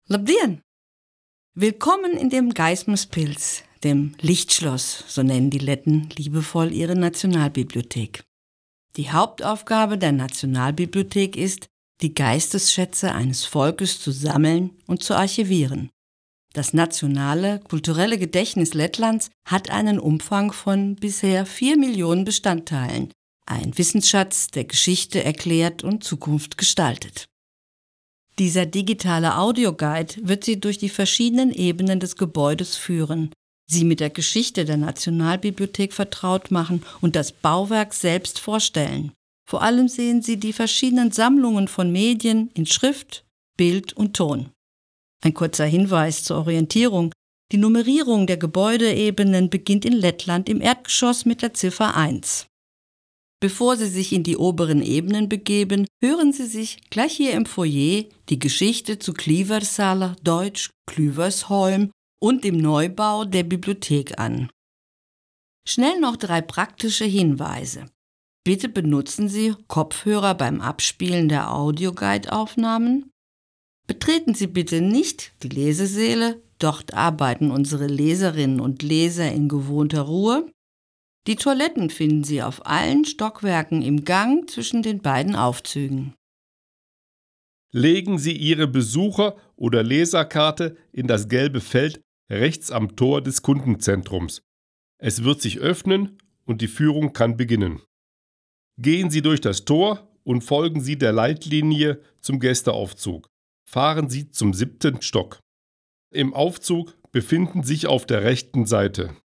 Labdien! Willkommen in dem Geismuspilz, dem Lichtschloss, so nennen die Letten liebevoll ihre Nationalbibliothek. Die Hauptaufgabe der Nationalbibliothek ist, die Geistesschätze eines Volkes zu sammeln und zu archivieren. Das nationale, kulturelle Gedächtnis Lettlands hat einen Umfang von bisher 4 Millionen Bestandteilen, ein Wissensschatz, der Geschichte erklärt und Zukunft gestaltet. Dieser digitale Audioguide wird Sie durch die verschiedenen Ebenen des Gebäudes führen, Sie mit der Geschichte der Nationalbibliothek vertraut machen und das Bauwerk selbst vorstellen. Vor allem sehen Sie die verschiedenen Sammlungen von Medien in Schrift, Bild und Ton. Ein kurzer Hinweis zur Orientierung: Die Nummerierung der Gebäudeebenen beginnt in Lettland im Erdgeschoss mit der Ziffer 1. Bevor Sie sich in die oberen Ebenen begeben, hören Sie sich gleich hier im Foyer die Geschichte zu Klüversala, deutsch Klüversholm, und dem Neubau der Bibliothek an. Schnell noch 3 praktische Hinweise. Bitte benutzen Sie Kopfhörer beim Abspielen der Audioguide-Aufnahmen. Betreten Sie bitte nicht die Lesesäle, dort arbeiten unsere Leserinnen und Leser in gewohnter Ruhe. Die Toiletten finden Sie auf allen Stockwerken im Gang zwischen den beiden Aufzügen. Legen Sie Ihre Besucher- oder Leserkarte in das gelbe Feld rechts am Tor des Kundenzentrums. Es wird sich öffnen und die Führung kann beginnen. Gehen Sie durch das Tor und folgen Sie der Leitlinie zum Gästeaufzug. Fahren Sie zum 7. Stock. Im Aufzug befinden sich auf der rechten Seite